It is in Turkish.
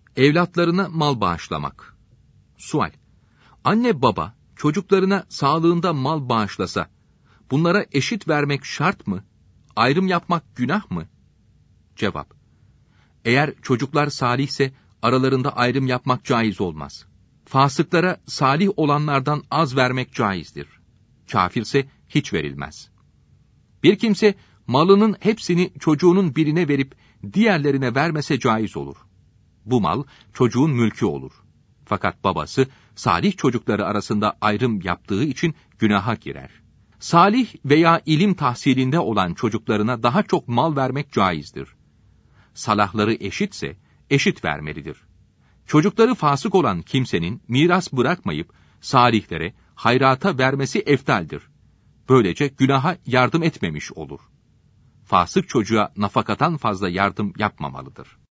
Evlatlarına mal bağışlamak. Sual: Anne baba çocuklarına sağlığında mal bağışlasa, bunlara eşit vermek şart mı? Ayrım yapmak günah mı? Cevap: Eğer çocuklar salihse aralarında ayrım yapmak caiz olmaz. Fasıklara salih olanlardan az vermek caizdir. Kafirse hiç verilmez. Bir kimse malının hepsini çocuğunun birine verip diğerlerine vermese caiz olur. Bu mal çocuğun mülkü olur. Fakat babası salih çocukları arasında ayrım yaptığı için günaha girer. Salih veya ilim tahsilinde olan çocuklarına daha çok mal vermek caizdir. Salahları eşitse eşit vermelidir. Çocukları fasık olan kimsenin miras bırakmayıp salihlere, hayrata vermesi eftaldir. Böylece günaha yardım etmemiş olur. Fasık çocuğa nafakadan fazla yardım yapmamalıdır.